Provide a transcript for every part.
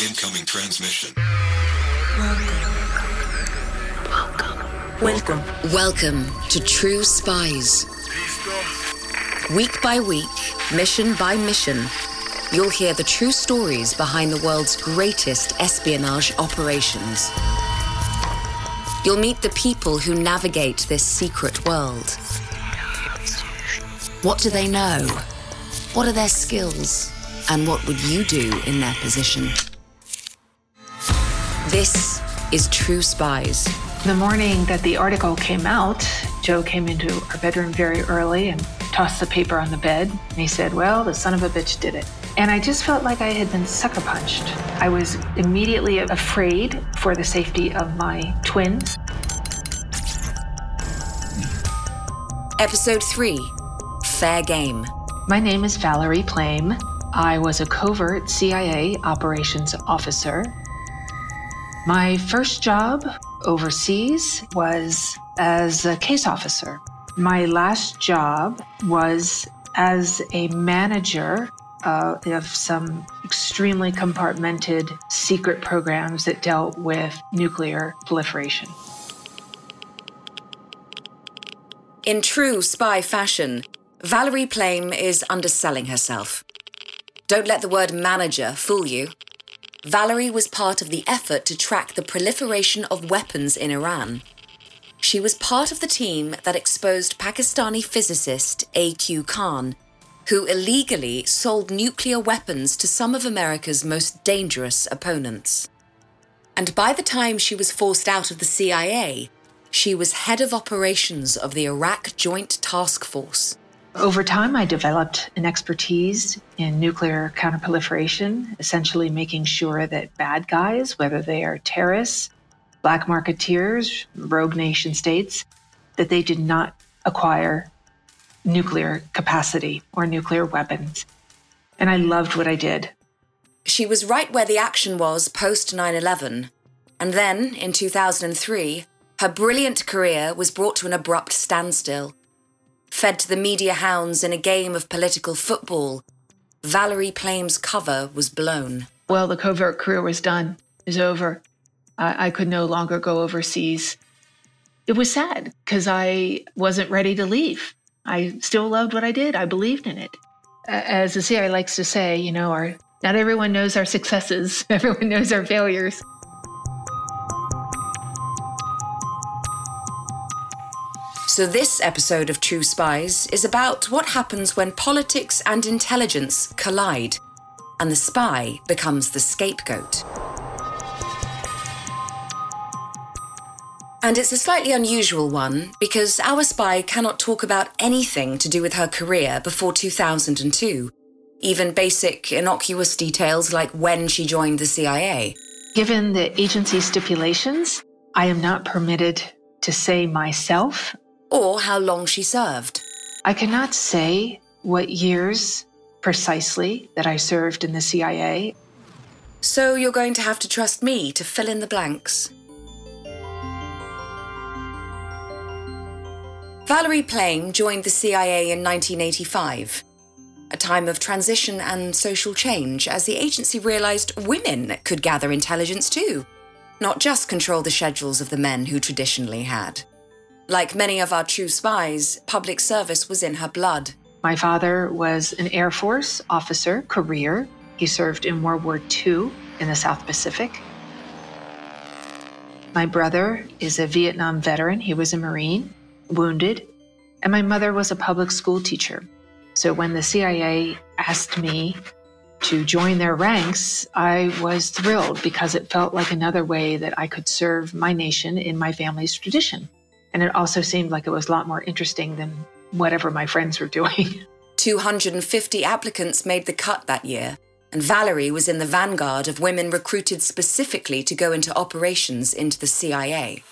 Incoming transmission. Welcome to True Spies. Week by week, mission by mission, you'll hear the true stories behind the world's greatest espionage operations. You'll meet the people who navigate this secret world. What do they know? What are their skills? And what would you do in their position? This is True Spies. The morning that the article came out, Joe came into our bedroom very early and tossed the paper on the bed. And he said, well, the son of a bitch did it. And I just felt like I had been sucker punched. I was immediately afraid for the safety of my twins. Episode 3, Fair Game. My name is Valerie Plame. I was a covert CIA operations officer. My first job overseas was as a case officer. My last job was as a manager of some extremely compartmented secret programs that dealt with nuclear proliferation. In true spy fashion, Valerie Plame is underselling herself. Don't let the word manager fool you. Valerie was part of the effort to track the proliferation of weapons in Iran. She was part of the team that exposed Pakistani physicist A.Q. Khan, who illegally sold nuclear weapons to some of America's most dangerous opponents. And by the time she was forced out of the CIA, she was head of operations of the Iraq Joint Task Force. Over time, I developed an expertise in nuclear counterproliferation, essentially making sure that bad guys, whether they are terrorists, black marketeers, rogue nation states, that they did not acquire nuclear capacity or nuclear weapons. And I loved what I did. She was right where the action was post 9/11. And then, in 2003, her brilliant career was brought to an abrupt standstill. Fed to the media hounds in a game of political football, Valerie Plame's cover was blown. Well, the covert career was done. It was over. I could no longer go overseas. It was sad because I wasn't ready to leave. I still loved what I did. I believed in it. As the CIA likes to say, not everyone knows our successes. Everyone knows our failures. So this episode of True Spies is about what happens when politics and intelligence collide, and the spy becomes the scapegoat. And it's a slightly unusual one, because our spy cannot talk about anything to do with her career before 2002, even basic, innocuous details like when she joined the CIA. Given the agency stipulations, I am not permitted to say myself or how long she served. I cannot say what years precisely that I served in the CIA. So you're going to have to trust me to fill in the blanks. Valerie Plame joined the CIA in 1985, a time of transition and social change as the agency realized women could gather intelligence too, not just control the schedules of the men who traditionally had. Like many of our true spies, public service was in her blood. My father was an Air Force officer, career. He served in World War II in the South Pacific. My brother is a Vietnam veteran. He was a Marine, wounded. And my mother was a public school teacher. So when the CIA asked me to join their ranks, I was thrilled because it felt like another way that I could serve my nation in my family's tradition. And it also seemed like it was a lot more interesting than whatever my friends were doing. 250 applicants made the cut that year, and Valerie was in the vanguard of women recruited specifically to go into operations into the CIA.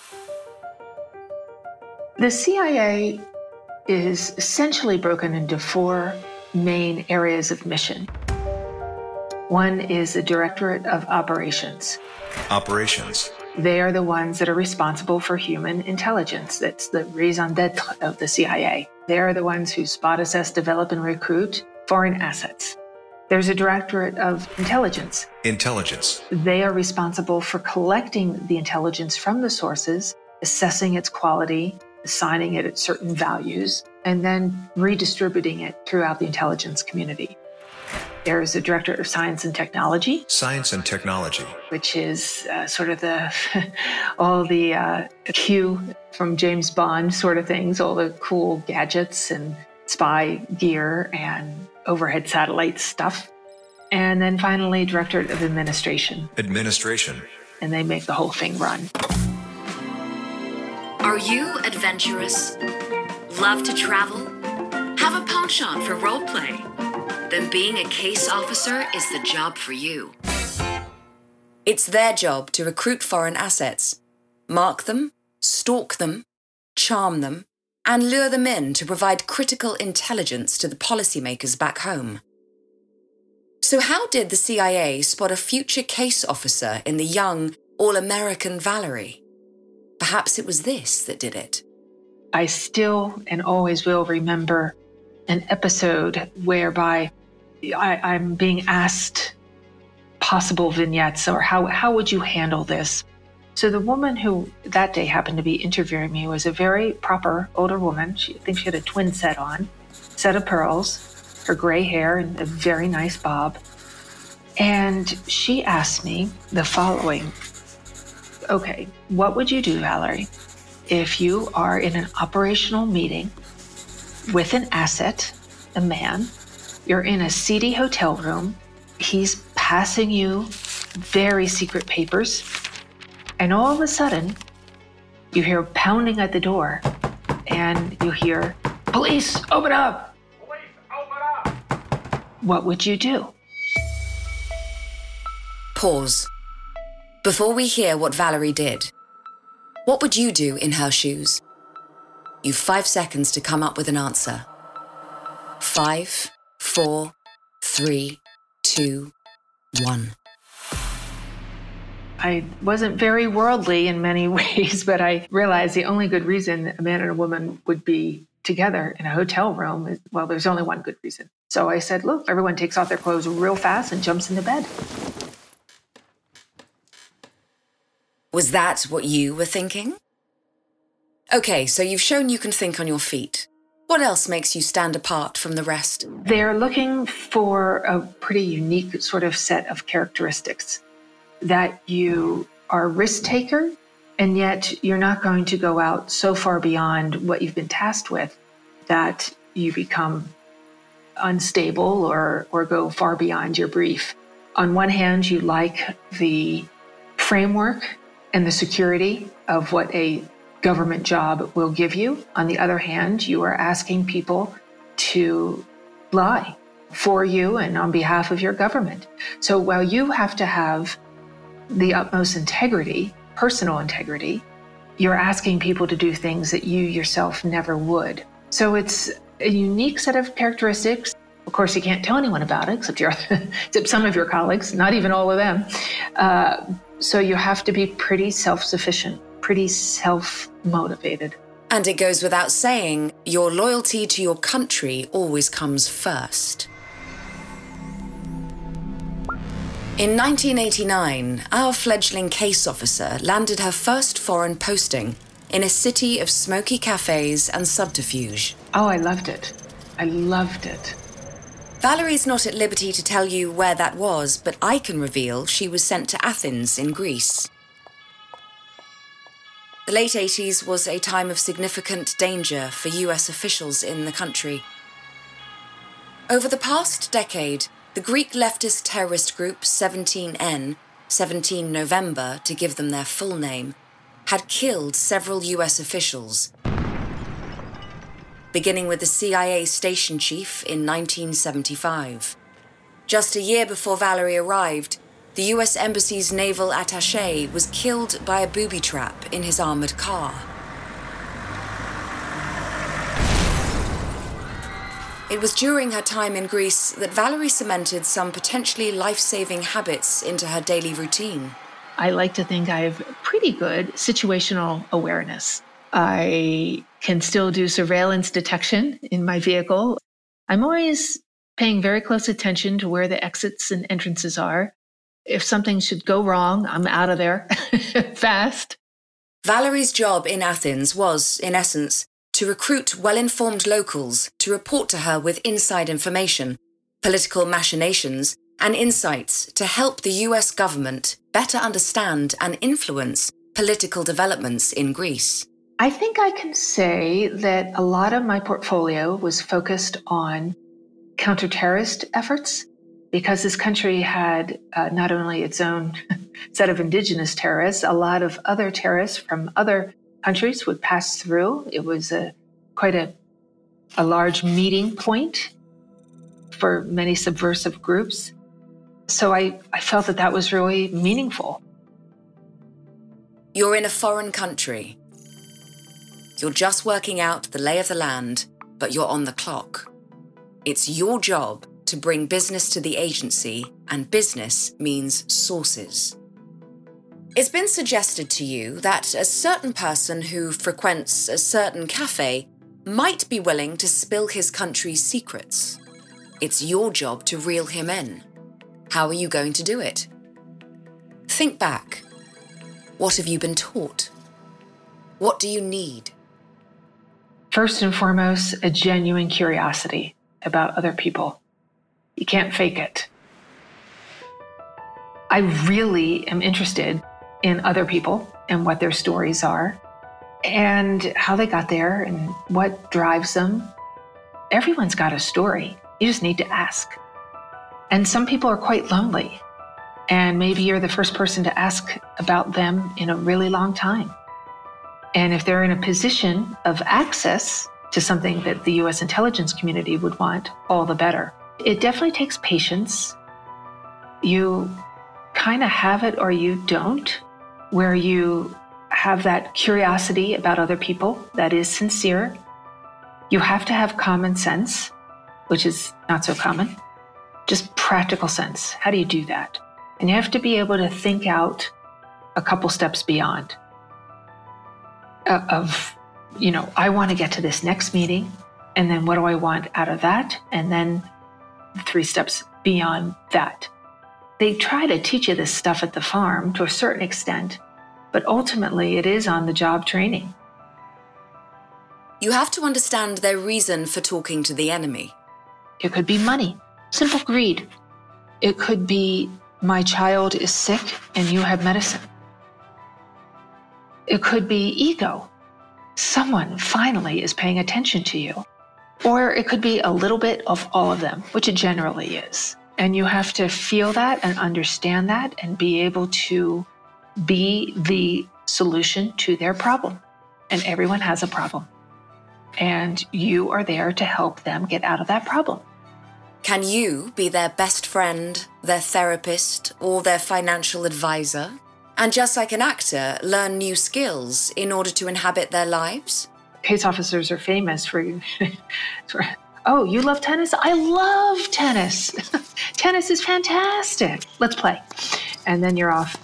The CIA is essentially broken into 4 main areas of mission. One is the Directorate of Operations. Operations. They are the ones that are responsible for human intelligence. That's the raison d'etre of the CIA. They are the ones who spot, assess, develop, and recruit foreign assets. There's a Directorate of Intelligence. Intelligence. They are responsible for collecting the intelligence from the sources, assessing its quality, assigning it certain values, and then redistributing it throughout the intelligence community. There's a Directorate of Science and Technology. Science and Technology. Which is sort of the all the Q from James Bond sort of things, all the cool gadgets and spy gear and overhead satellite stuff. And then finally, Directorate of Administration. Administration. And they make the whole thing run. Are you adventurous? Love to travel? Have a penchant for roleplay? Then being a case officer is the job for you. It's their job to recruit foreign assets, mark them, stalk them, charm them, and lure them in to provide critical intelligence to the policymakers back home. So how did the CIA spot a future case officer in the young, all-American Valerie? Perhaps it was this that did it. I still and always will remember an episode whereby I'm being asked possible vignettes or how would you handle this? So the woman who that day happened to be interviewing me was a very proper older woman. I think she had a twin set on, set of pearls, her gray hair and a very nice bob. And she asked me the following. Okay, what would you do, Valerie, if you are in an operational meeting with an asset, a man, you're in a seedy hotel room, he's passing you very secret papers, and all of a sudden, you hear pounding at the door, and you hear, "Police, open up!" Police, open up! What would you do? Pause. Before we hear what Valerie did, what would you do in her shoes? You've 5 seconds to come up with an answer. 5, 4, 3, 2, 1. I wasn't very worldly in many ways, but I realized the only good reason a man and a woman would be together in a hotel room is, well, there's only one good reason. So I said, look, everyone takes off their clothes real fast and jumps into bed. Was that what you were thinking? Okay, so you've shown you can think on your feet. What else makes you stand apart from the rest? They're looking for a pretty unique sort of set of characteristics. That you are a risk taker, and yet you're not going to go out so far beyond what you've been tasked with that you become unstable or go far beyond your brief. On one hand, you like the framework and the security of what a government job will give you. On the other hand, you are asking people to lie for you and on behalf of your government. So while you have to have the utmost integrity, personal integrity, you're asking people to do things that you yourself never would. So it's a unique set of characteristics. Of course, you can't tell anyone about it, except some of your colleagues, not even all of them. So you have to be pretty self-sufficient, pretty self-motivated. And it goes without saying, your loyalty to your country always comes first. In 1989, our fledgling case officer landed her first foreign posting in a city of smoky cafes and subterfuge. Oh, I loved it. I loved it. Valerie's not at liberty to tell you where that was, but I can reveal she was sent to Athens in Greece. The late 80s was a time of significant danger for US officials in the country. Over the past decade, the Greek leftist terrorist group 17N, 17 November to give them their full name, had killed several US officials, beginning with the CIA station chief in 1975. Just a year before Valerie arrived, the US Embassy's naval attaché was killed by a booby trap in his armored car. It was during her time in Greece that Valerie cemented some potentially life-saving habits into her daily routine. I like to think I have pretty good situational awareness. I can still do surveillance detection in my vehicle. I'm always paying very close attention to where the exits and entrances are. If something should go wrong, I'm out of there fast. Valerie's job in Athens was, in essence, to recruit well-informed locals to report to her with inside information, political machinations, and insights to help the US government better understand and influence political developments in Greece. I think I can say that a lot of my portfolio was focused on counter-terrorist efforts, because this country had not only its own set of indigenous terrorists, a lot of other terrorists from other countries would pass through. It was quite a large meeting point for many subversive groups. So I felt that was really meaningful. You're in a foreign country. You're just working out the lay of the land, but you're on the clock. It's your job to bring business to the agency, and business means sources. It's been suggested to you that a certain person who frequents a certain cafe might be willing to spill his country's secrets. It's your job to reel him in. How are you going to do it? Think back. What have you been taught? What do you need? First and foremost, a genuine curiosity about other people. You can't fake it. I really am interested in other people and what their stories are and how they got there and what drives them. Everyone's got a story. You just need to ask. And some people are quite lonely, and maybe you're the first person to ask about them in a really long time. And if they're in a position of access to something that the US intelligence community would want, all the better. It definitely takes patience. You kind of have it or you don't, where you have that curiosity about other people that is sincere. You have to have common sense, which is not so common. Just practical sense. How do you do that? And you have to be able to think out a couple steps beyond I want to get to this next meeting, and then what do I want out of that? And then 3 steps beyond that. They try to teach you this stuff at the farm to a certain extent, but ultimately it is on-the-job training. You have to understand their reason for talking to the enemy. It could be money, simple greed. It could be, my child is sick and you have medicine. It could be ego. Someone finally is paying attention to you. Or it could be a little bit of all of them, which it generally is. And you have to feel that and understand that and be able to be the solution to their problem. And everyone has a problem. And you are there to help them get out of that problem. Can you be their best friend, their therapist, or their financial advisor? And just like an actor, learn new skills in order to inhabit their lives? Case officers are famous for oh, you love tennis? I love tennis. Tennis is fantastic. Let's play. And then you're off.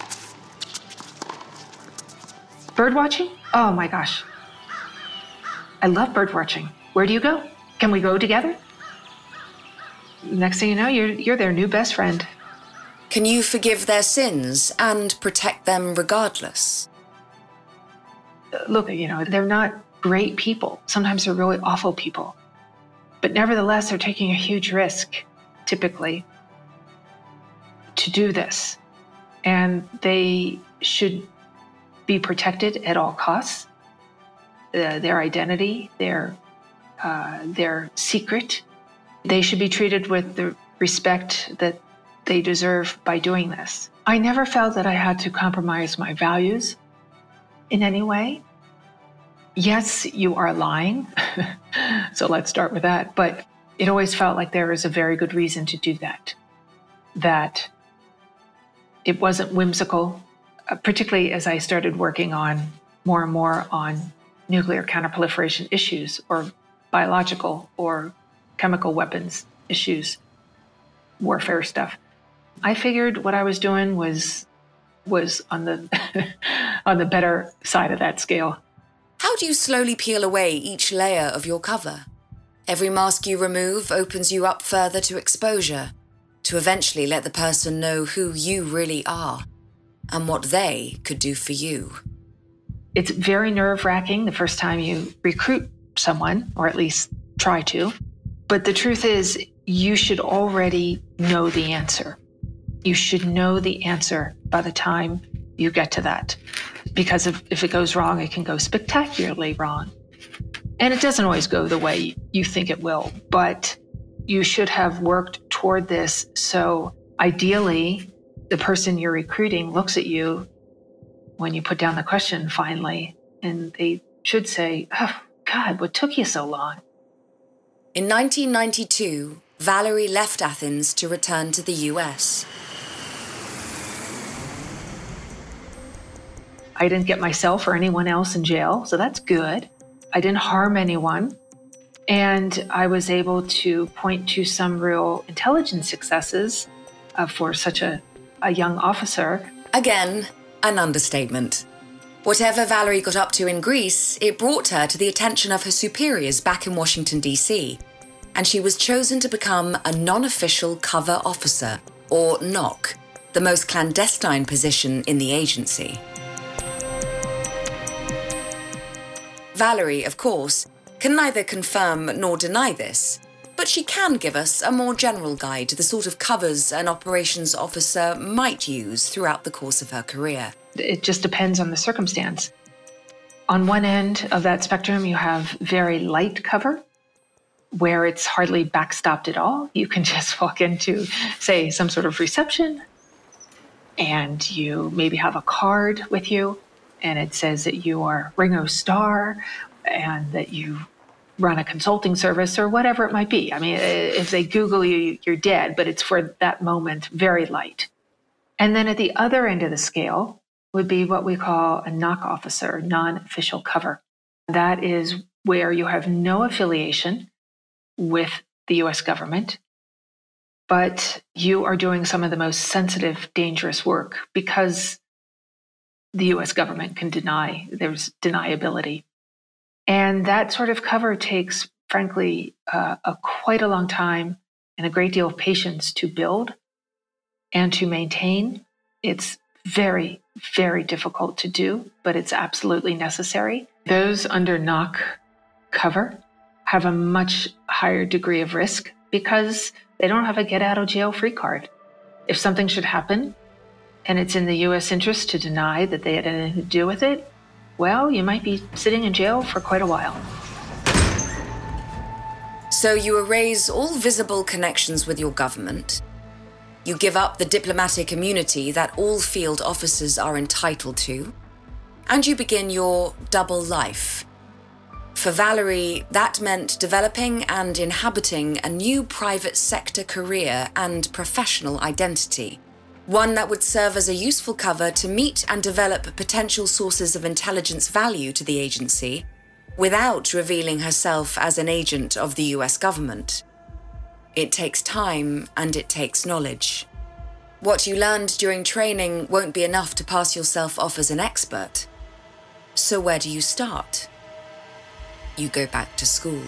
Bird watching? Oh my gosh. I love bird watching. Where do you go? Can we go together? Next thing you know, you're their new best friend. Can you forgive their sins and protect them regardless? Look, they're not great people. Sometimes they're really awful people. But nevertheless, they're taking a huge risk, typically, to do this. And they should be protected at all costs. Their identity, their secret, they should be treated with the respect that they deserve by doing this. I never felt that I had to compromise my values in any way. Yes, you are lying. So let's start with that. But it always felt like there was a very good reason to do that. That it wasn't whimsical, particularly as I started working on more and more on nuclear counterproliferation issues or biological or chemical weapons issues, warfare stuff. I figured what I was doing was on the on the better side of that scale. How do you slowly peel away each layer of your cover? Every mask you remove opens you up further to exposure, to eventually let the person know who you really are and what they could do for you. It's very nerve-wracking the first time you recruit someone, or at least try to. But the truth is, you should already know the answer. You should know the answer by the time you get to that. Because if it goes wrong, it can go spectacularly wrong. And it doesn't always go the way you think it will, but you should have worked toward this. So ideally, the person you're recruiting looks at you when you put down the question finally, and they should say, "Oh, God, what took you so long?" In 1992, Valerie left Athens to return to the US. I didn't get myself or anyone else in jail, so that's good. I didn't harm anyone. And I was able to point to some real intelligence successes for such a young officer. Again, an understatement. Whatever Valerie got up to in Greece, it brought her to the attention of her superiors back in Washington, D.C., and she was chosen to become a non-official cover officer, or NOC, the most clandestine position in the agency. Valerie, of course, can neither confirm nor deny this, but she can give us a more general guide to the sort of covers an operations officer might use throughout the course of her career. It just depends on the circumstance. On one end of that spectrum, you have very light cover, where it's hardly backstopped at all. You can just walk into, say, some sort of reception, and you maybe have a card with you, and it says that you are Ringo Starr and that you run a consulting service or whatever it might be. I mean, if they Google you, you're dead, but it's for that moment, very light. And then at the other end of the scale would be what we call a NOC officer, non-official cover. That is where you have no affiliation with the US government, but you are doing some of the most sensitive, dangerous work because the US government can deny, there's deniability. And that sort of cover takes, frankly, quite a long time and a great deal of patience to build and to maintain. It's very, very difficult to do, but it's absolutely necessary. Those under NOC cover have a much higher degree of risk because they don't have a get-out-of-jail-free card. If something should happen, and it's in the US interest to deny that they had anything to do with it, well, you might be sitting in jail for quite a while. So you erase all visible connections with your government. You give up the diplomatic immunity that all field officers are entitled to, and you begin your double life. For Valerie, that meant developing and inhabiting a new private sector career and professional identity. One that would serve as a useful cover to meet and develop potential sources of intelligence value to the agency without revealing herself as an agent of the US government. It takes time and it takes knowledge. What you learned during training won't be enough to pass yourself off as an expert. So where do you start? You go back to school.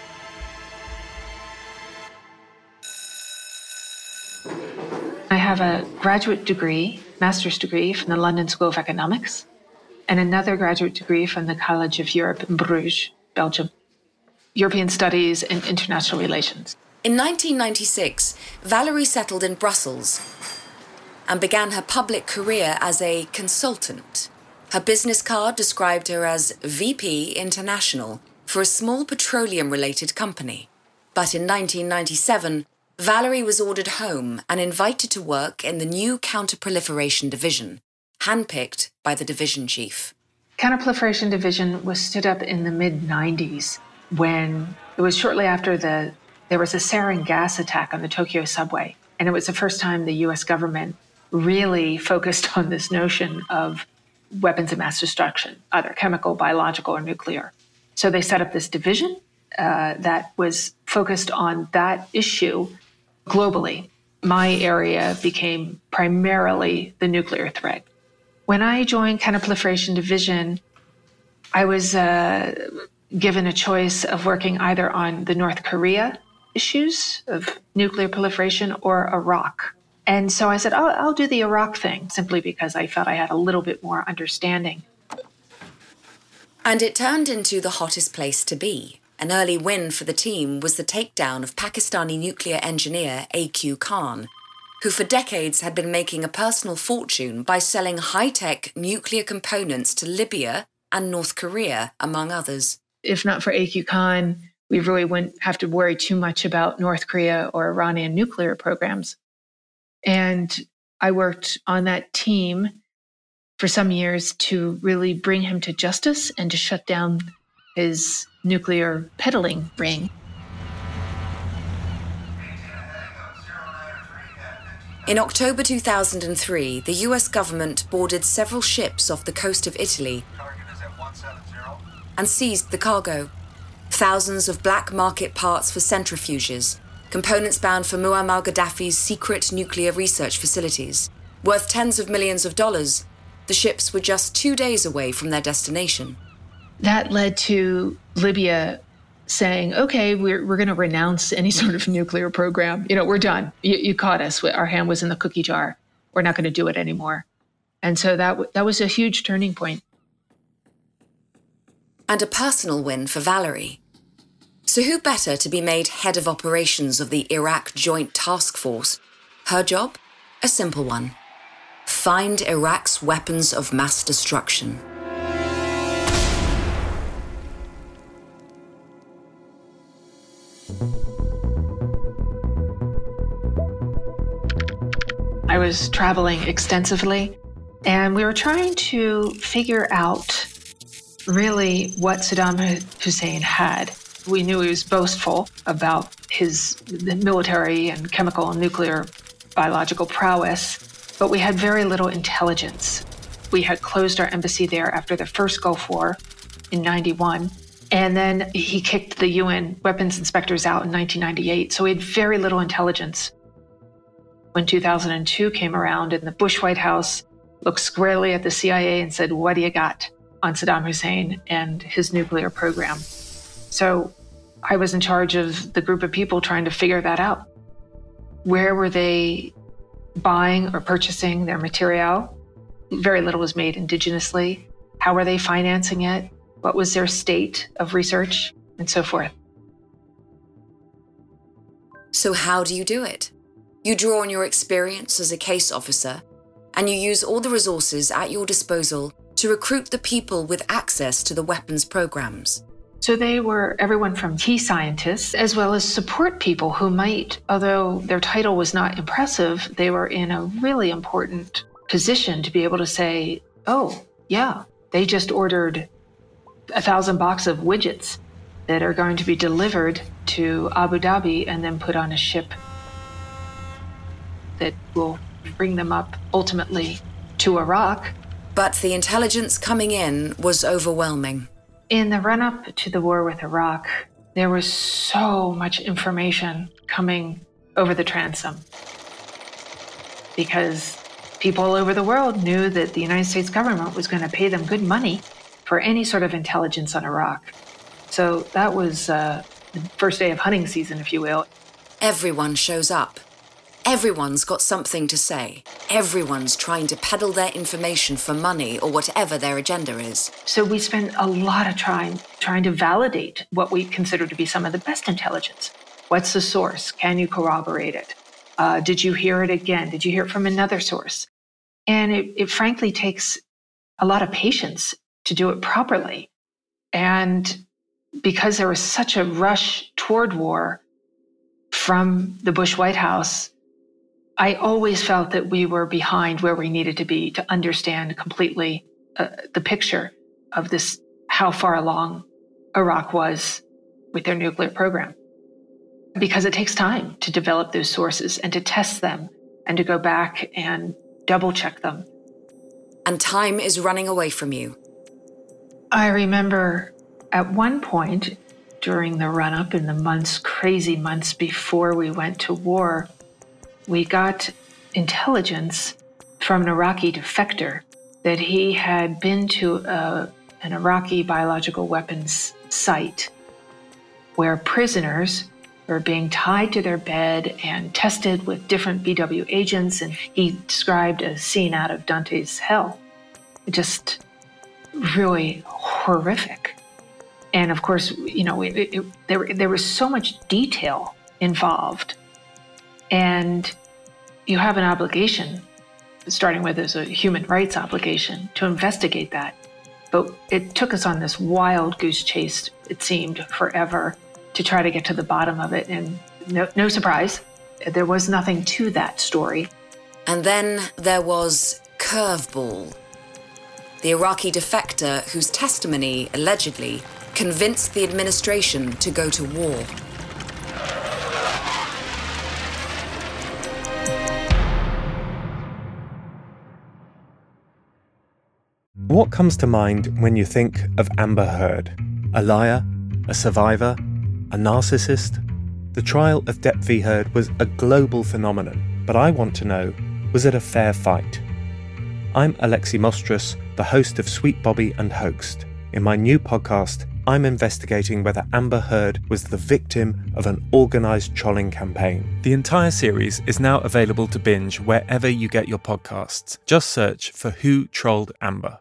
I have a graduate degree, master's degree from the London School of Economics, and another graduate degree from the College of Europe in Bruges, Belgium, European Studies and International Relations. In 1996, Valerie settled in Brussels and began her public career as a consultant. Her business card described her as VP International for a small petroleum-related company. But in 1997, Valerie was ordered home and invited to work in the new Counterproliferation Division, handpicked by the division chief. Counterproliferation Division was stood up in the mid-90s when it was shortly after there was a sarin gas attack on the Tokyo subway. And it was the first time the US government really focused on this notion of weapons of mass destruction, either chemical, biological, or nuclear. So they set up this division that was focused on that issue globally. My area became primarily the nuclear threat. When I joined Counterproliferation Division, I was given a choice of working either on the North Korea issues of nuclear proliferation or Iraq. And so I said, I'll do the Iraq thing, simply because I felt I had a little bit more understanding. And it turned into the hottest place to be. An early win for the team was the takedown of Pakistani nuclear engineer A.Q. Khan, who for decades had been making a personal fortune by selling high-tech nuclear components to Libya and North Korea, among others. If not for A.Q. Khan, we really wouldn't have to worry too much about North Korea or Iranian nuclear programs. And I worked on that team for some years to really bring him to justice and to shut down his nuclear peddling ring. In October 2003, the US government boarded several ships off the coast of Italy and seized the cargo. Thousands of black market parts for centrifuges, components bound for Muammar al-Gaddafi's secret nuclear research facilities. Worth tens of millions of dollars, the ships were just 2 days away from their destination. That led to Libya saying, okay, we're going to renounce any sort of nuclear program. We're done. You caught us. Our hand was in the cookie jar. We're not going to do it anymore. And so that was a huge turning point. And a personal win for Valerie. So who better to be made head of operations of the Iraq Joint Task Force? Her job? A simple one. Find Iraq's weapons of mass destruction. I was traveling extensively, and we were trying to figure out really what Saddam Hussein had. We knew he was boastful about his military and chemical and nuclear biological prowess, but we had very little intelligence. We had closed our embassy there after the first Gulf War in 91, and then he kicked the UN weapons inspectors out in 1998, so we had very little intelligence. When 2002 came around and the Bush White House looked squarely at the CIA and said, what do you got on Saddam Hussein and his nuclear program? So I was in charge of the group of people trying to figure that out. Where were they buying or purchasing their material? Very little was made indigenously. How were they financing it? What was their state of research? And so forth. So how do you do it? You draw on your experience as a case officer, and you use all the resources at your disposal to recruit the people with access to the weapons programs. So they were everyone from key scientists as well as support people who might, although their title was not impressive, they were in a really important position to be able to say, oh, yeah, they just ordered 1,000 boxes of widgets that are going to be delivered to Abu Dhabi and then put on a ship that will bring them up ultimately to Iraq. But the intelligence coming in was overwhelming. In the run-up to the war with Iraq, there was so much information coming over the transom because people all over the world knew that the United States government was going to pay them good money for any sort of intelligence on Iraq. So that was the first day of hunting season, if you will. Everyone shows up. Everyone's got something to say. Everyone's trying to peddle their information for money or whatever their agenda is. So we spent a lot of time trying to validate what we consider to be some of the best intelligence. What's the source? Can you corroborate it? Did you hear it again? Did you hear it from another source? And it frankly takes a lot of patience to do it properly. And because there was such a rush toward war from the Bush White House, I always felt that we were behind where we needed to be to understand completely the picture of this, how far along Iraq was with their nuclear program. Because it takes time to develop those sources and to test them and to go back and double check them. And time is running away from you. I remember at one point during the run-up in the crazy months before we went to war, we got intelligence from an Iraqi defector that he had been to an Iraqi biological weapons site where prisoners were being tied to their bed and tested with different BW agents, and he described a scene out of Dante's Hell. Just really horrific. And of course, there was so much detail involved. And you have an obligation, starting with as a human rights obligation, to investigate that. But it took us on this wild goose chase, it seemed, forever to try to get to the bottom of it. And no surprise, there was nothing to that story. And then there was Curveball, the Iraqi defector whose testimony, allegedly, convinced the administration to go to war. What comes to mind when you think of Amber Heard? A liar? A survivor? A narcissist? The trial of Depp v. Heard was a global phenomenon, but I want to know, was it a fair fight? I'm Alexi Mostrous, the host of Sweet Bobby and Hoaxed. In my new podcast, I'm investigating whether Amber Heard was the victim of an organised trolling campaign. The entire series is now available to binge wherever you get your podcasts. Just search for Who Trolled Amber.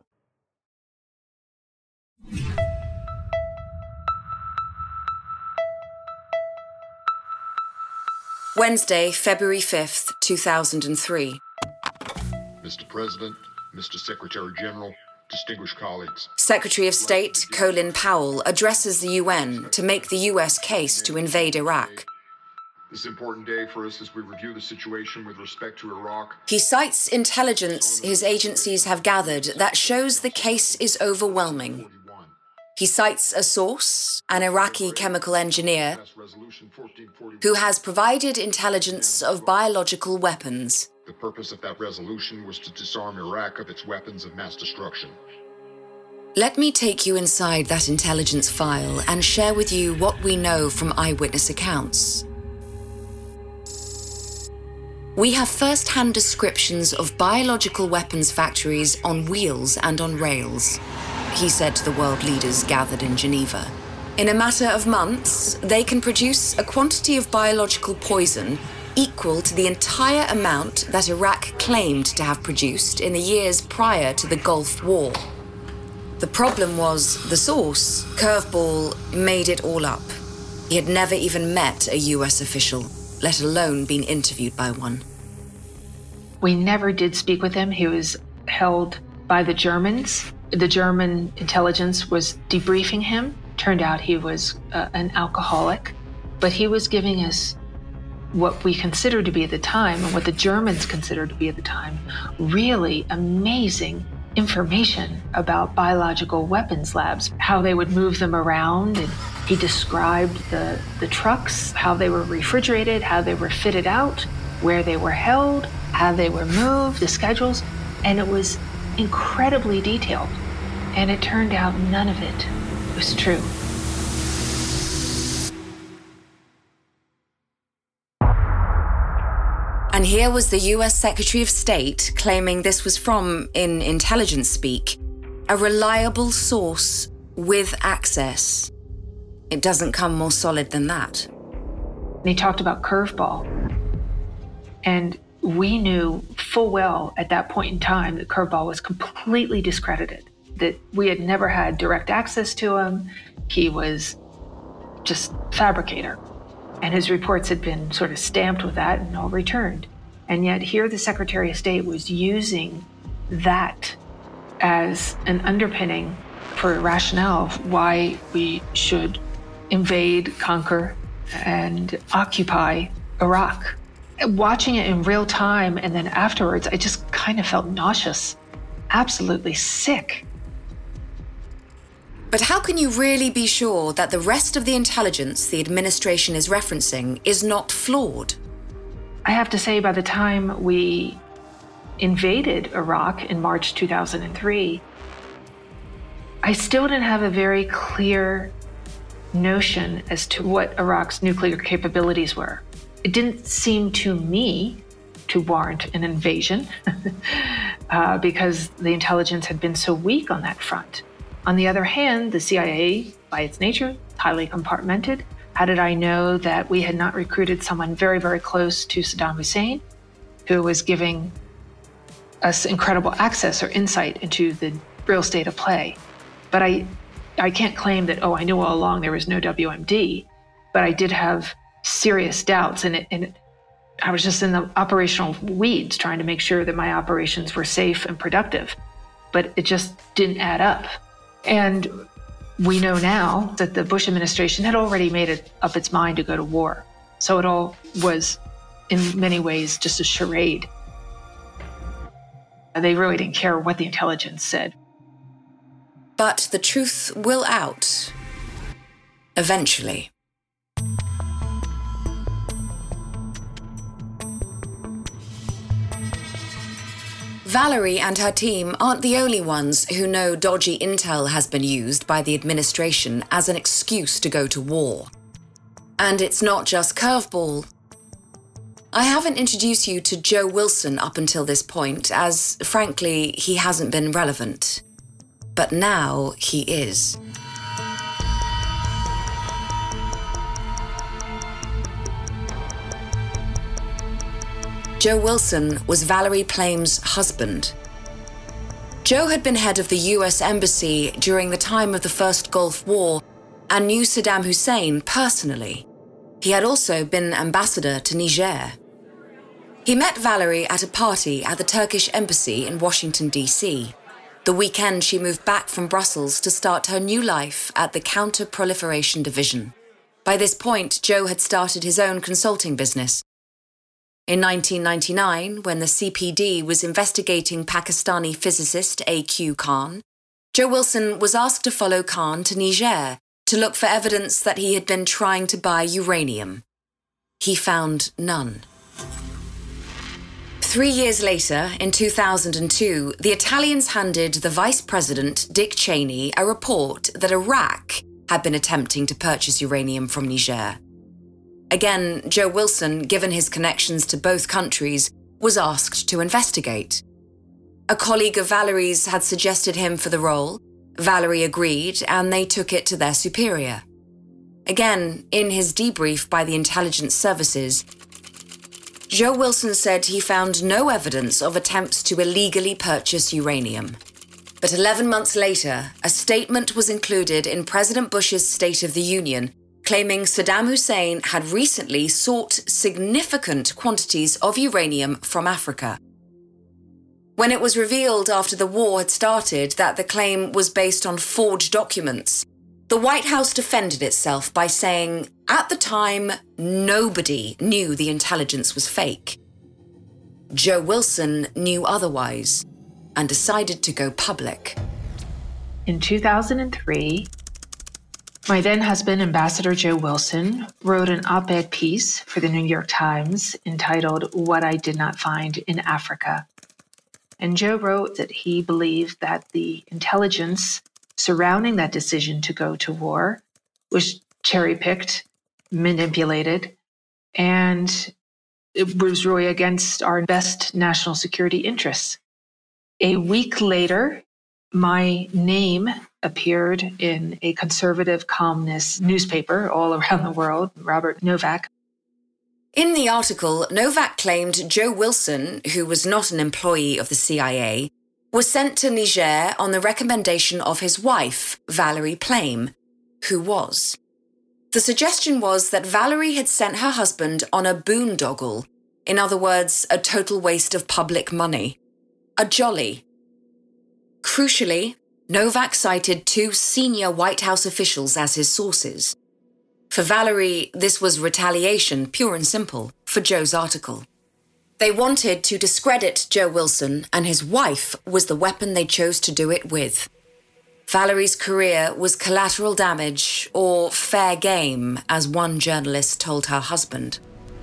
Wednesday, February 5th, 2003. Mr. President, Mr. Secretary General, distinguished colleagues. Secretary of State Colin Powell addresses the UN to make the US case to invade Iraq. This is an important day for us as we review the situation with respect to Iraq. He cites intelligence his agencies have gathered that shows the case is overwhelming. He cites a source, an Iraqi chemical engineer, who has provided intelligence of biological weapons. The purpose of that resolution was to disarm Iraq of its weapons of mass destruction. Let me take you inside that intelligence file and share with you what we know from eyewitness accounts. We have first-hand descriptions of biological weapons factories on wheels and on rails, he said to the world leaders gathered in Geneva. In a matter of months, they can produce a quantity of biological poison equal to the entire amount that Iraq claimed to have produced in the years prior to the Gulf War. The problem was the source, Curveball, made it all up. He had never even met a US official, let alone been interviewed by one. We never did speak with him. He was held by the Germans. The German intelligence was debriefing him. Turned out he was an alcoholic, but he was giving us what we considered to be at the time, and what the Germans considered to be at the time, really amazing information about biological weapons labs, how they would move them around. And he described the trucks, how they were refrigerated, how they were fitted out, where they were held, how they were moved, the schedules, and it was incredibly detailed. And it turned out none of it was true. And here was the US Secretary of State claiming this was from, in intelligence speak, a reliable source with access. It doesn't come more solid than that. And he talked about Curveball. And we knew full well at that point in time that Curveball was completely discredited, that we had never had direct access to him. He was just fabricator. And his reports had been sort of stamped with that and all returned. And yet here the Secretary of State was using that as an underpinning for a rationale of why we should invade, conquer, and occupy Iraq. Watching it in real time and then afterwards, I just kind of felt nauseous, absolutely sick. But how can you really be sure that the rest of the intelligence the administration is referencing is not flawed? I have to say, by the time we invaded Iraq in March 2003, I still didn't have a very clear notion as to what Iraq's nuclear capabilities were. It didn't seem to me to warrant an invasion because the intelligence had been so weak on that front. On the other hand, the CIA, by its nature, is highly compartmented. How did I know that we had not recruited someone very, very close to Saddam Hussein, who was giving us incredible access or insight into the real state of play? But I can't claim that, I knew all along there was no WMD, but I did have serious doubts, and I was just in the operational weeds trying to make sure that my operations were safe and productive, but it just didn't add up. And we know now that the Bush administration had already made up its mind to go to war. So it all was, in many ways, just a charade. They really didn't care what the intelligence said. But the truth will out. Eventually. Valerie and her team aren't the only ones who know dodgy intel has been used by the administration as an excuse to go to war. And it's not just curveball. I haven't introduced you to Joe Wilson up until this point, as, frankly, he hasn't been relevant. But now he is. Joe Wilson was Valerie Plame's husband. Joe had been head of the US Embassy during the time of the First Gulf War and knew Saddam Hussein personally. He had also been ambassador to Niger. He met Valerie at a party at the Turkish Embassy in Washington, D.C., the weekend she moved back from Brussels to start her new life at the Counter-Proliferation Division. By this point, Joe had started his own consulting business. In 1999, when the CPD was investigating Pakistani physicist A.Q. Khan, Joe Wilson was asked to follow Khan to Niger to look for evidence that he had been trying to buy uranium. He found none. 3 years later, in 2002, the Italians handed the Vice President, Dick Cheney, a report that Iraq had been attempting to purchase uranium from Niger. Again, Joe Wilson, given his connections to both countries, was asked to investigate. A colleague of Valerie's had suggested him for the role. Valerie agreed, and they took it to their superior. Again, in his debrief by the intelligence services, Joe Wilson said he found no evidence of attempts to illegally purchase uranium. But 11 months later, a statement was included in President Bush's State of the Union claiming Saddam Hussein had recently sought significant quantities of uranium from Africa. When it was revealed after the war had started that the claim was based on forged documents, the White House defended itself by saying, at the time, nobody knew the intelligence was fake. Joe Wilson knew otherwise and decided to go public. In 2003, my then-husband, Ambassador Joe Wilson, wrote an op-ed piece for the New York Times entitled What I Did Not Find in Africa. And Joe wrote that he believed that the intelligence surrounding that decision to go to war was cherry-picked, manipulated, and it was really against our best national security interests. A week later, my name appeared in a conservative columnist newspaper all around the world, Robert Novak. In the article, Novak claimed Joe Wilson, who was not an employee of the CIA, was sent to Niger on the recommendation of his wife, Valerie Plame, who was. The suggestion was that Valerie had sent her husband on a boondoggle, in other words, a total waste of public money. A jolly. Crucially, Novak cited 2 senior White House officials as his sources. For Valerie, this was retaliation, pure and simple, for Joe's article. They wanted to discredit Joe Wilson, and his wife was the weapon they chose to do it with. Valerie's career was collateral damage, or fair game, as one journalist told her husband.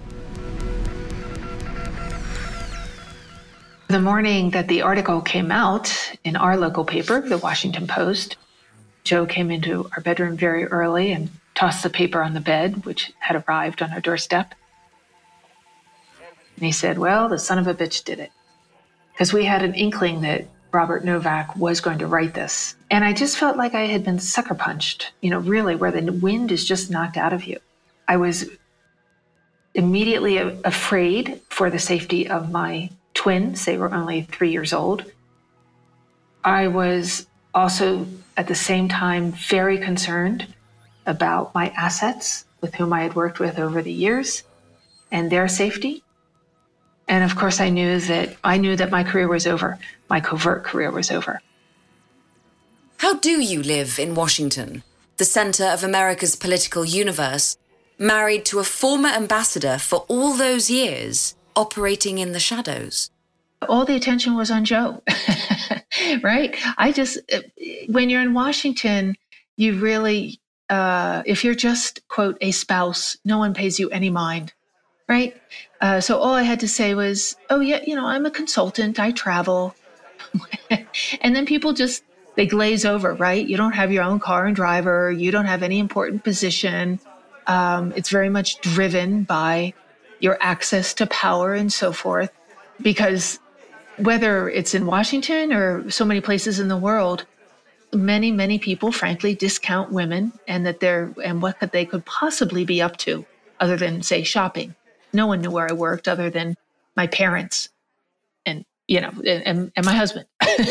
The morning that the article came out in our local paper, the Washington Post, Joe came into our bedroom very early and tossed the paper on the bed, which had arrived on our doorstep. And he said, well, the son of a bitch did it. Because we had an inkling that Robert Novak was going to write this. And I just felt like I had been sucker punched, really where the wind is just knocked out of you. I was immediately afraid for the safety of my twins. They were only 3 years old. I was also at the same time very concerned about my assets with whom I had worked with over the years and their safety. And of course, I knew that my career was over. My covert career was over. How do you live in Washington, the center of America's political universe, married to a former ambassador for all those years, operating in the shadows? All the attention was on Joe, right? When you're in Washington, you really, if you're just, quote, a spouse, no one pays you any mind. Right? So all I had to say was, oh, yeah, I'm a consultant. I travel. And then people they glaze over, right? You don't have your own car and driver. You don't have any important position. It's very much driven by your access to power and so forth. Because whether it's in Washington or so many places in the world, many, many people, frankly, discount women and what they could possibly be up to other than, say, shopping. No one knew where I worked other than my parents and my husband.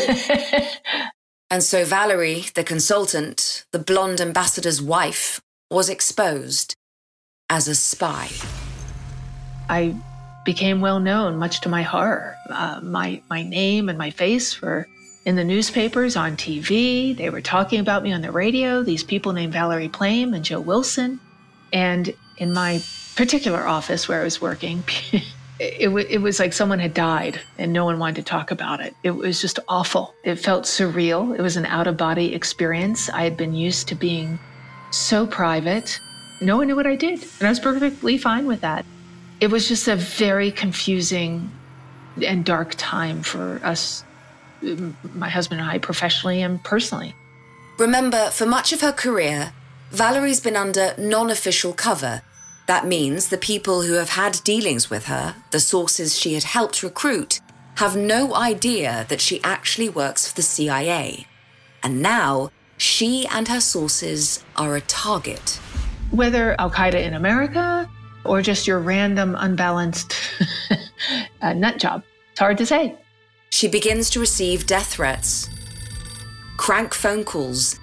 And so Valerie, the consultant, the blonde ambassador's wife, was exposed as a spy. I became well known, much to my horror. My name and my face were in the newspapers, on TV. They were talking about me on the radio, these people named Valerie Plame and Joe Wilson. And in my particular office where I was working, it was like someone had died and no one wanted to talk about it. It was just awful. It felt surreal. It was an out-of-body experience. I had been used to being so private. No one knew what I did, and I was perfectly fine with that. It was just a very confusing and dark time for us, my husband and I, professionally and personally. Remember, for much of her career, Valerie's been under non-official cover. That means the people who have had dealings with her, the sources she had helped recruit, have no idea that she actually works for the CIA. And now, she and her sources are a target. Whether Al-Qaeda in America or just your random, unbalanced nut job, it's hard to say. She begins to receive death threats, crank phone calls,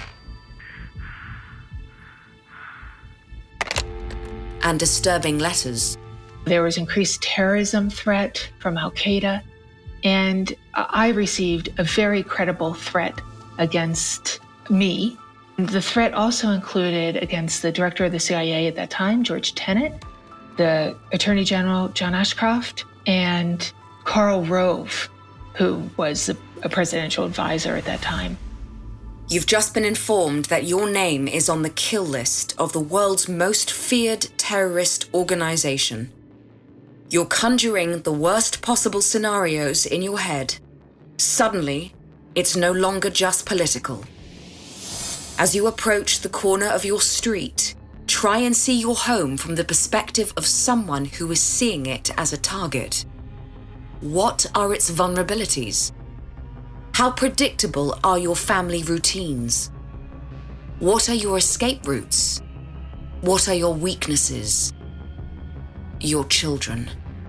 and disturbing letters. There was increased terrorism threat from Al-Qaeda, and I received a very credible threat against me. The threat also included against the director of the CIA at that time, George Tenet, the Attorney General, John Ashcroft, and Karl Rove, who was a presidential advisor at that time. You've just been informed that your name is on the kill list of the world's most feared terrorist organization. You're conjuring the worst possible scenarios in your head. Suddenly, it's no longer just political. As you approach the corner of your street, try and see your home from the perspective of someone who is seeing it as a target. What are its vulnerabilities? How predictable are your family routines? What are your escape routes? What are your weaknesses? Your children.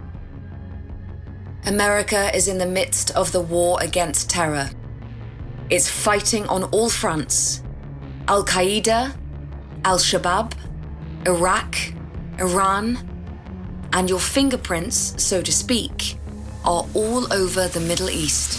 America is in the midst of the war against terror. It's fighting on all fronts. Al-Qaeda, Al-Shabaab, Iraq, Iran, and your fingerprints, so to speak, are all over the Middle East.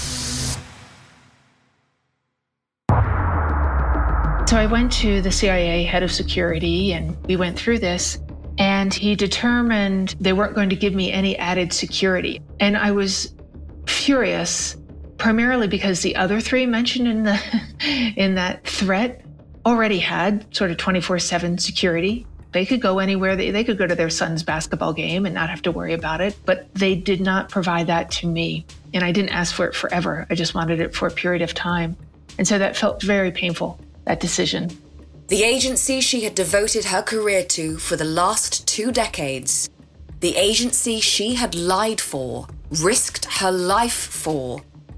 So I went to the CIA head of security and we went through this, and he determined they weren't going to give me any added security. And I was furious, primarily because the other three mentioned in that threat already had sort of 24/7 security. They could go anywhere. They could go to their son's basketball game and not have to worry about it. But they did not provide that to me. And I didn't ask for it forever. I just wanted it for a period of time. And so that felt very painful, that decision. The agency she had devoted her career to for the last 2 decades, the agency she had lied for, risked her life for,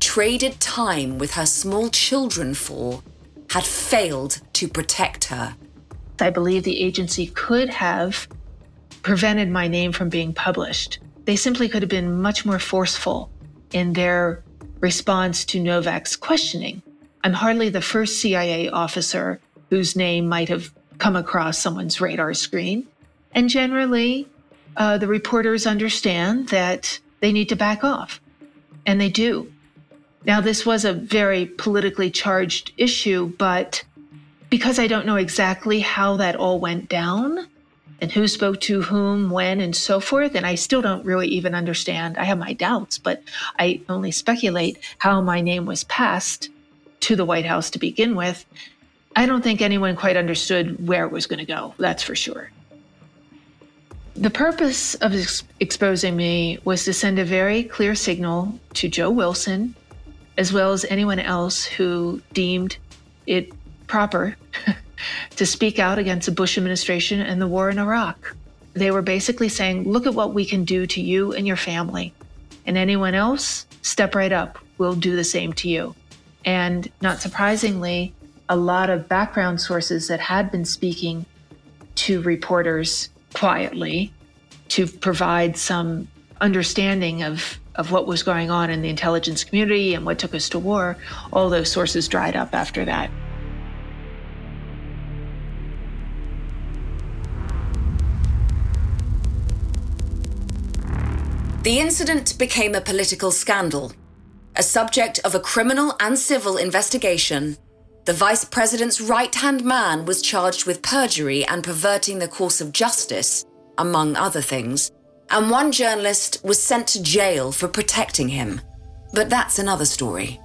traded time with her small children for had failed to protect her. I believe the agency could have prevented my name from being published. They simply could have been much more forceful in their response to Novak's questioning. I'm hardly the first CIA officer whose name might have come across someone's radar screen. And generally, the reporters understand that they need to back off. And they do. Now, this was a very politically charged issue, but because I don't know exactly how that all went down and who spoke to whom, when, and so forth, and I still don't really even understand. I have my doubts, but I only speculate how my name was passed to the White House to begin with. I don't think anyone quite understood where it was going to go, that's for sure. The purpose of exposing me was to send a very clear signal to Joe Wilson, as well as anyone else who deemed it proper to speak out against the Bush administration and the war in Iraq. They were basically saying, look at what we can do to you and your family. And anyone else, step right up. We'll do the same to you. And not surprisingly, a lot of background sources that had been speaking to reporters quietly to provide some understanding of what was going on in the intelligence community and what took us to war, all those sources dried up after that. The incident became a political scandal. A subject of a criminal and civil investigation, the vice president's right-hand man was charged with perjury and perverting the course of justice, among other things, and one journalist was sent to jail for protecting him. But that's another story.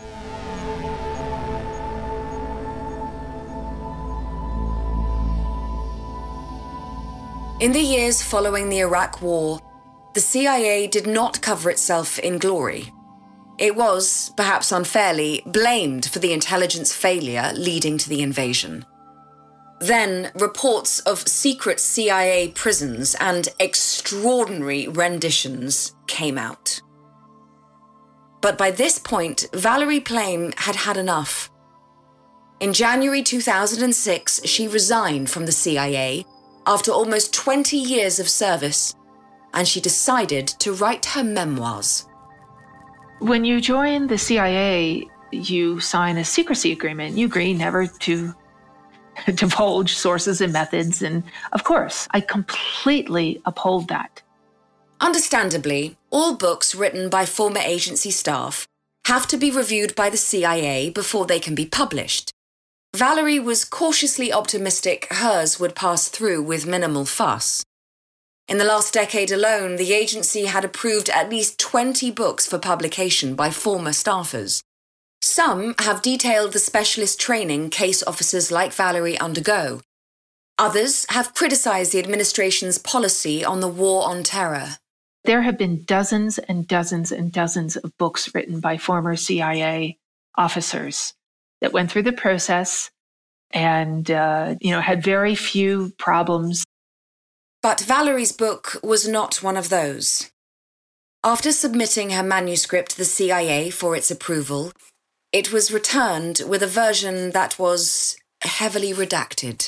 In the years following the Iraq War, the CIA did not cover itself in glory. It was, perhaps unfairly, blamed for the intelligence failure leading to the invasion. Then, reports of secret CIA prisons and extraordinary renditions came out. But by this point, Valerie Plame had had enough. In January 2006, she resigned from the CIA after almost 20 years of service, and she decided to write her memoirs. When you join the CIA, you sign a secrecy agreement. You agree never to divulge sources and methods. And of course, I completely uphold that. Understandably, all books written by former agency staff have to be reviewed by the CIA before they can be published. Valerie was cautiously optimistic hers would pass through with minimal fuss. In the last decade alone, the agency had approved at least 20 books for publication by former staffers. Some have detailed the specialist training case officers like Valerie undergo. Others have criticized the administration's policy on the war on terror. There have been dozens and dozens and dozens of books written by former CIA officers that went through the process and had very few problems. But Valerie's book was not one of those. After submitting her manuscript to the CIA for its approval, it was returned with a version that was heavily redacted.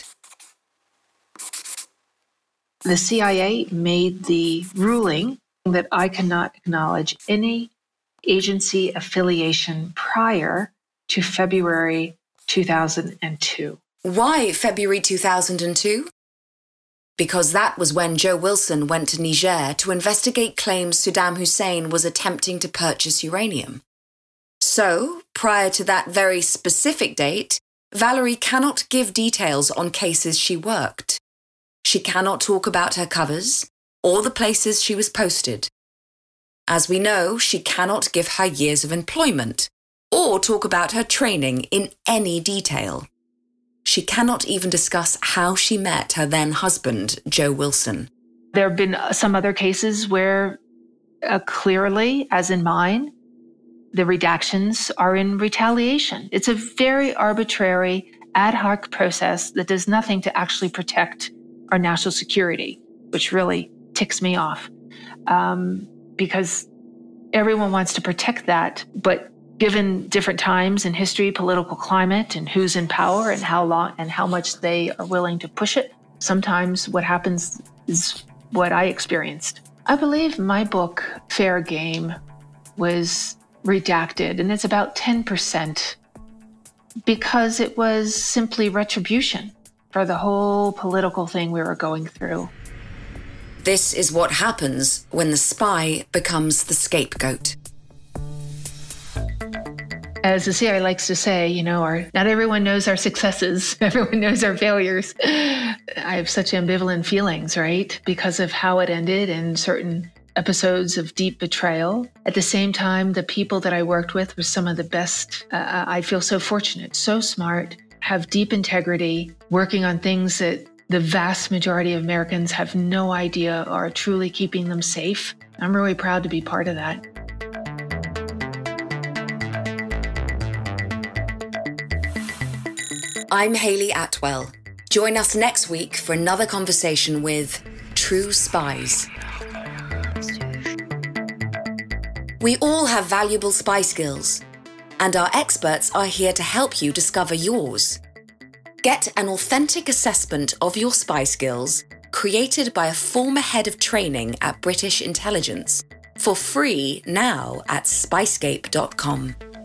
The CIA made the ruling that I cannot acknowledge any agency affiliation prior to February 2002. Why February 2002? Because that was when Joe Wilson went to Niger to investigate claims Saddam Hussein was attempting to purchase uranium. So, prior to that very specific date, Valerie cannot give details on cases she worked. She cannot talk about her covers or the places she was posted. As we know, she cannot give her years of employment or talk about her training in any detail. She cannot even discuss how she met her then-husband, Joe Wilson. There have been some other cases where clearly, as in mine, the redactions are in retaliation. It's a very arbitrary, ad hoc process that does nothing to actually protect our national security, which really ticks me off. Because everyone wants to protect that, but given different times in history, political climate, and who's in power and how long and how much they are willing to push it, sometimes what happens is what I experienced. I believe my book, Fair Game, was redacted, and it's about 10% because it was simply retribution for the whole political thing we were going through. This is what happens when the spy becomes the scapegoat. As the CIA likes to say, not everyone knows our successes. Everyone knows our failures. I have such ambivalent feelings, right? Because of how it ended and certain episodes of deep betrayal. At the same time, the people that I worked with were some of the best. I feel so fortunate, so smart, have deep integrity, working on things that the vast majority of Americans have no idea are truly keeping them safe. I'm really proud to be part of that. I'm Hayley Atwell. Join us next week for another conversation with True Spies. We all have valuable spy skills, and our experts are here to help you discover yours. Get an authentic assessment of your spy skills created by a former head of training at British Intelligence for free now at spyscape.com.